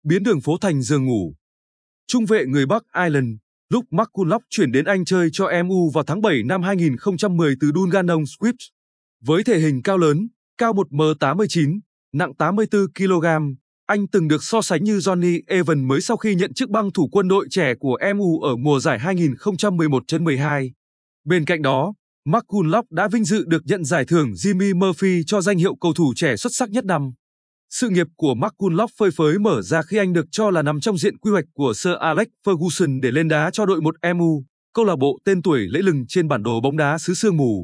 biến đường phố thành giường ngủ. Trung vệ người Bắc Ireland, Luke McCulloch chuyển đến Anh chơi cho MU vào tháng 7 năm 2010 từ Dungannon Swifts. Với thể hình cao lớn, cao 1m89, nặng 84 kg, anh từng được so sánh như Johnny Evans mới sau khi nhận chức băng thủ quân đội trẻ của MU ở mùa giải 2011-12. Bên cạnh đó, McCulloch đã vinh dự được nhận giải thưởng Jimmy Murphy cho danh hiệu cầu thủ trẻ xuất sắc nhất năm. Sự nghiệp của McCulloch phơi phới mở ra khi anh được cho là nằm trong diện quy hoạch của Sir Alex Ferguson để lên đá cho đội 1 MU, câu lạc bộ tên tuổi lẫy lừng trên bản đồ bóng đá xứ sương mù.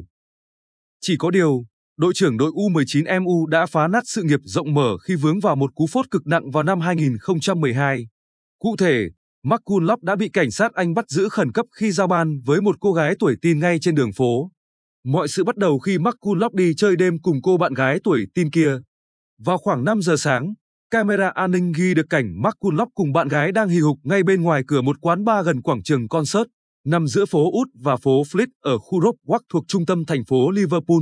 Chỉ có điều, đội trưởng đội U19 MU đã phá nát sự nghiệp rộng mở khi vướng vào một cú phốt cực nặng vào năm 2012. Cụ thể, McCulloch đã bị cảnh sát Anh bắt giữ khẩn cấp khi giao ban với một cô gái tuổi teen ngay trên đường phố. Mọi sự bắt đầu khi McCulloch đi chơi đêm cùng cô bạn gái tuổi teen kia. Vào khoảng 5 giờ sáng, camera an ninh ghi được cảnh McCulloch cùng bạn gái đang hì hục ngay bên ngoài cửa một quán bar gần quảng trường concert, nằm giữa phố Út và phố Fleet ở khu Rock Walk thuộc trung tâm thành phố Liverpool.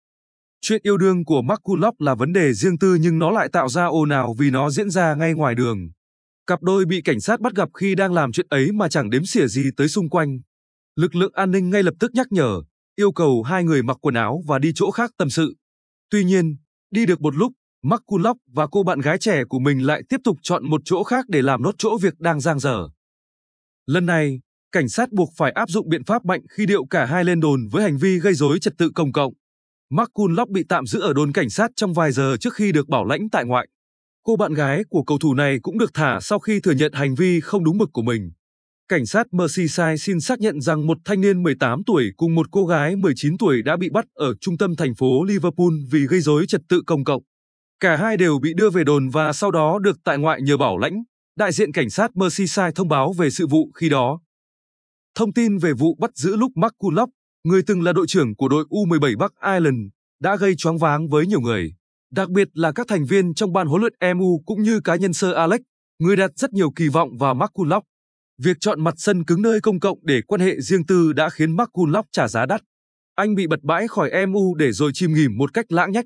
Chuyện yêu đương của McCulloch là vấn đề riêng tư nhưng nó lại tạo ra ồn ào vì nó diễn ra ngay ngoài đường. Cặp đôi bị cảnh sát bắt gặp khi đang làm chuyện ấy mà chẳng đếm xỉa gì tới xung quanh. Lực lượng an ninh ngay lập tức nhắc nhở, yêu cầu hai người mặc quần áo và đi chỗ khác tâm sự. Tuy nhiên, đi được một lúc, McCulloch và cô bạn gái trẻ của mình lại tiếp tục chọn một chỗ khác để làm nốt chỗ việc đang dang dở. Lần này, cảnh sát buộc phải áp dụng biện pháp mạnh khi điệu cả hai lên đồn với hành vi gây rối trật tự công cộng. McCulloch bị tạm giữ ở đồn cảnh sát trong vài giờ trước khi được bảo lãnh tại ngoại. Cô bạn gái của cầu thủ này cũng được thả sau khi thừa nhận hành vi không đúng mực của mình. Cảnh sát Merseyside xin xác nhận rằng một thanh niên 18 tuổi cùng một cô gái 19 tuổi đã bị bắt ở trung tâm thành phố Liverpool vì gây rối trật tự công cộng. Cả hai đều bị đưa về đồn và sau đó được tại ngoại nhờ bảo lãnh. Đại diện cảnh sát Merseyside thông báo về sự vụ khi đó. Thông tin về vụ bắt giữ Luke McCulloch, người từng là đội trưởng của đội U17 Bắc Ireland, đã gây choáng váng với nhiều người, đặc biệt là các thành viên trong ban huấn luyện MU cũng như cá nhân Sir Alex, người đặt rất nhiều kỳ vọng vào McCulloch. Việc chọn mặt sân cứng nơi công cộng để quan hệ riêng tư đã khiến McCulloch trả giá đắt. Anh bị bật bãi khỏi MU để rồi chìm nghỉm một cách lãng nhách.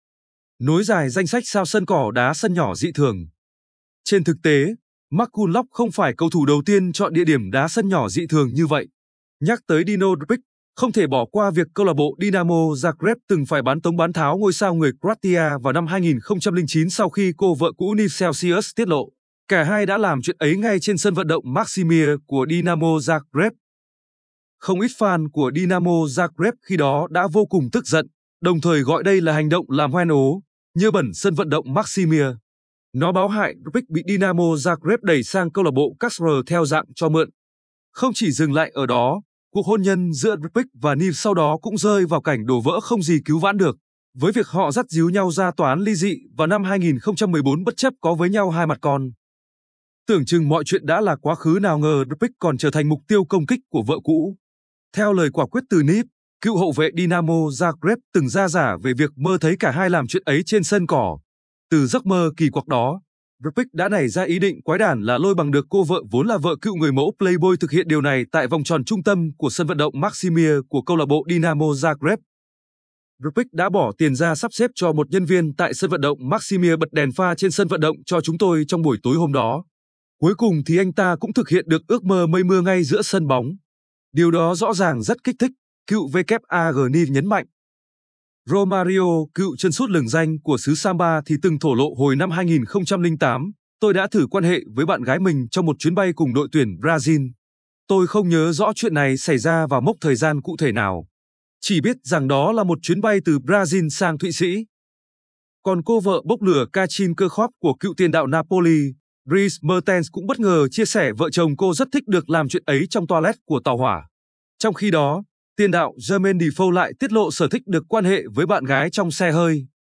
Nối dài danh sách sao sân cỏ đá sân nhỏ dị thường. Trên thực tế, McCulloch không phải cầu thủ đầu tiên chọn địa điểm đá sân nhỏ dị thường như vậy. Nhắc tới Dino Drpic, không thể bỏ qua việc câu lạc bộ Dinamo Zagreb từng phải bán tống bán tháo ngôi sao người Croatia vào năm 2009 sau khi cô vợ cũ Niv Celsius tiết lộ. Cả hai đã làm chuyện ấy ngay trên sân vận động Maximir của Dinamo Zagreb. Không ít fan của Dinamo Zagreb khi đó đã vô cùng tức giận, đồng thời gọi đây là hành động làm hoen ố, nhơ bẩn sân vận động Maximir. Nó báo hại Drpic bị Dinamo Zagreb đẩy sang câu lạc bộ Casper theo dạng cho mượn. Không chỉ dừng lại ở đó, cuộc hôn nhân giữa Drpic và Niv sau đó cũng rơi vào cảnh đổ vỡ không gì cứu vãn được, với việc họ dắt díu nhau ra tòa án ly dị vào năm 2014 bất chấp có với nhau hai mặt con. Tưởng chừng mọi chuyện đã là quá khứ, nào ngờ Drpic còn trở thành mục tiêu công kích của vợ cũ. Theo lời quả quyết từ Niv, cựu hậu vệ Dinamo Zagreb từng ra giả về việc mơ thấy cả hai làm chuyện ấy trên sân cỏ. Từ giấc mơ kỳ quặc đó, Drpic đã nảy ra ý định quái đản là lôi bằng được cô vợ vốn là vợ cựu người mẫu Playboy thực hiện điều này tại vòng tròn trung tâm của sân vận động Maximir của câu lạc bộ Dinamo Zagreb. Drpic đã bỏ tiền ra sắp xếp cho một nhân viên tại sân vận động Maximir bật đèn pha trên sân vận động cho chúng tôi trong buổi tối hôm đó. Cuối cùng thì anh ta cũng thực hiện được ước mơ mây mưa ngay giữa sân bóng. Điều đó rõ ràng rất kích thích, cựu WAG Niv nhấn mạnh. Romario, cựu chân sút lừng danh của xứ Samba thì từng thổ lộ hồi năm 2008, tôi đã thử quan hệ với bạn gái mình trong một chuyến bay cùng đội tuyển Brazil. Tôi không nhớ rõ chuyện này xảy ra vào mốc thời gian cụ thể nào. Chỉ biết rằng đó là một chuyến bay từ Brazil sang Thụy Sĩ. Còn cô vợ bốc lửa Kachin Kirchhoff của cựu tiền đạo Napoli, Dries Mertens cũng bất ngờ chia sẻ vợ chồng cô rất thích được làm chuyện ấy trong toilet của tàu hỏa. Trong khi đó, tiền đạo Jermaine Defoe lại tiết lộ sở thích được quan hệ với bạn gái trong xe hơi.